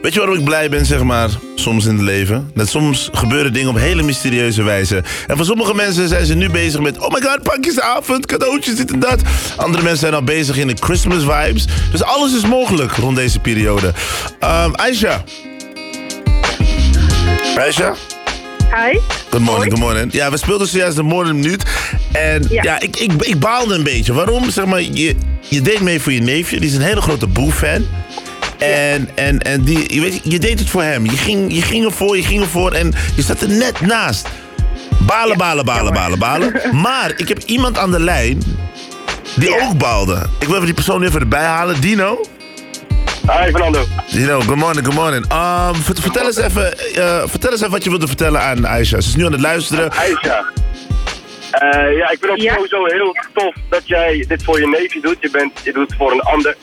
Weet je waarom ik blij ben, zeg maar, soms in het leven? Dat soms gebeuren dingen op hele mysterieuze wijze. En voor sommige mensen zijn ze nu bezig met... oh my god, pakjesavond, cadeautjes, dit en dat. Andere mensen zijn al bezig in de Christmas vibes. Dus alles is mogelijk rond deze periode. Aisha. Aisha? Hi. Good morning, good morning. Ja, we speelden zojuist de Morning Minuut. En ja, ik baalde een beetje. Waarom? Zeg maar, je deed mee voor je neefje. Die is een hele grote Boe-fan. En die, je weet, je deed het voor hem. Je ging ervoor en je zat er net naast. Balen. Maar ik heb iemand aan de lijn die ook baalde. Ik wil even die persoon even erbij halen. Dino? Hi, Fernando. Dino, good morning. Vertel eens even wat je wilde vertellen aan Aisha. Ze is nu aan het luisteren. Aisha. Ja, ik vind het sowieso heel tof dat jij dit voor je neefje doet. Je doet het voor een ander.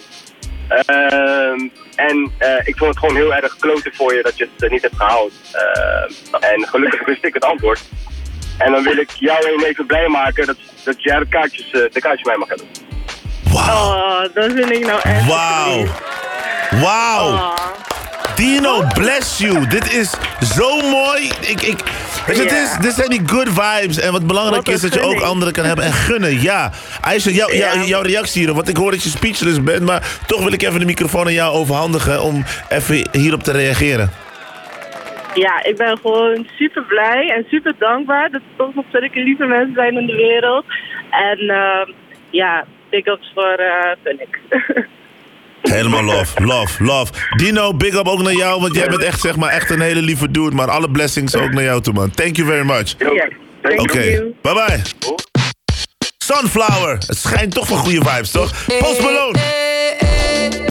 Ik vond het gewoon heel erg kloten voor je dat je het niet hebt gehaald. En gelukkig wist ik het antwoord. En dan wil ik jou en je neefje blij maken dat jij de kaartjes mij mag hebben. Wauw. Oh, dat vind ik nou echt. Wauw. Oh. Dino, bless you. Dit is zo mooi. Weet je, dit zijn die good vibes. En wat belangrijk is dat je ook anderen kan hebben en gunnen. Ja. Aisha, jouw reactie hierop. Want ik hoor dat je speechless bent. Maar toch wil ik even de microfoon aan jou overhandigen om even hierop te reageren. Ja, ik ben gewoon super blij en super dankbaar dat er toch nog zulke lieve mensen zijn in de wereld. En big ups voor Funnik. Helemaal love. Dino, big up ook naar jou, want jij bent echt een hele lieve dude. Maar alle blessings ook naar jou toe, man. Thank you very much. Oké, bye bye. Sunflower, het schijnt toch van goede vibes, toch? Post Malone.